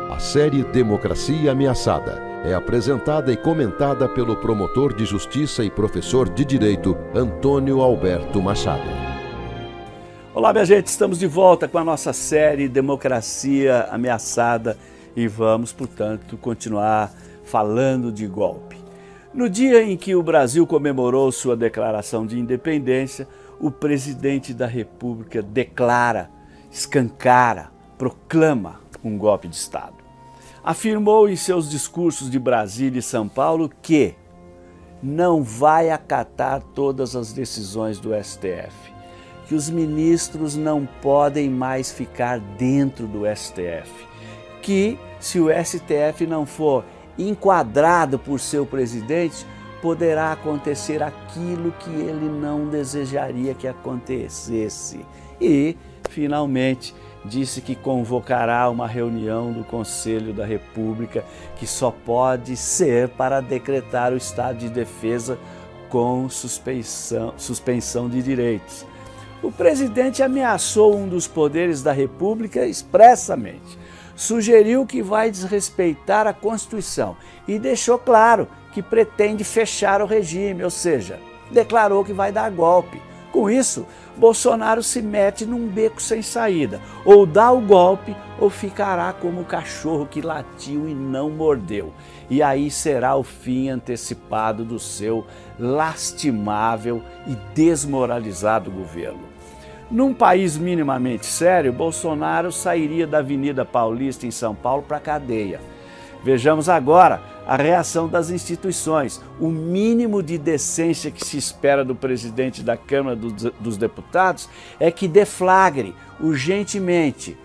A série Democracia Ameaçada é apresentada e comentada pelo promotor de justiça e professor de direito, Antônio Alberto Machado. Olá, minha gente, estamos de volta com a nossa série Democracia Ameaçada e vamos, portanto, continuar falando de golpe. No dia em que o Brasil comemorou sua declaração de independência, o presidente da República declara, escancara, proclama um golpe de Estado. Afirmou em seus discursos de Brasília e São Paulo que não vai acatar todas as decisões do STF, que os ministros não podem mais ficar dentro do STF, que se o STF não for enquadrado por seu presidente, poderá acontecer aquilo que ele não desejaria que acontecesse. E, finalmente, disse que convocará uma reunião do Conselho da República que só pode ser para decretar o estado de defesa com suspensão de direitos. O presidente ameaçou um dos poderes da República expressamente. Sugeriu que vai desrespeitar a Constituição e deixou claro que pretende fechar o regime, ou seja, declarou que vai dar golpe. Com isso, Bolsonaro se mete num beco sem saída. Ou dá o golpe ou ficará como o cachorro que latiu e não mordeu. E aí será o fim antecipado do seu lastimável e desmoralizado governo. Num país minimamente sério, Bolsonaro sairia da Avenida Paulista em São Paulo para a cadeia. Vejamos agora a reação das instituições. O mínimo de decência que se espera do presidente da Câmara dos Deputados é que deflagre urgentemente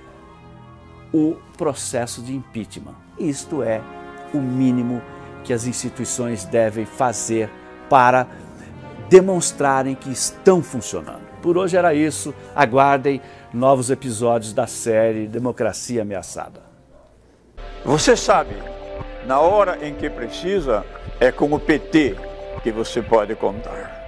o processo de impeachment. Isto é o mínimo que as instituições devem fazer para demonstrarem que estão funcionando. Por hoje era isso. Aguardem novos episódios da série Democracia Ameaçada. Você sabe, na hora em que precisa, é com o PT que você pode contar.